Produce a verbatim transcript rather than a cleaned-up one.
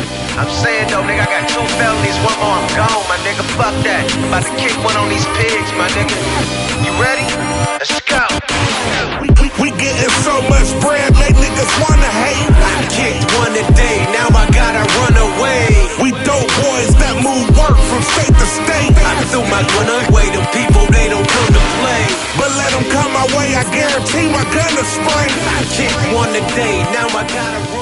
I'm saying though, nigga, I got two felonies, one more, I'm gone, my nigga. Fuck that. I'm about to kick one on these pigs, my nigga. You ready? Let's go. We, we, we getting so much bread, make niggas wanna hate. I kicked one a day, now I gotta run away. We dope boys that move work from state to state. I threw my gun away, them people, they don't come to play. But let them come my way, I guarantee my gun to spray. I kicked one a day, now I gotta run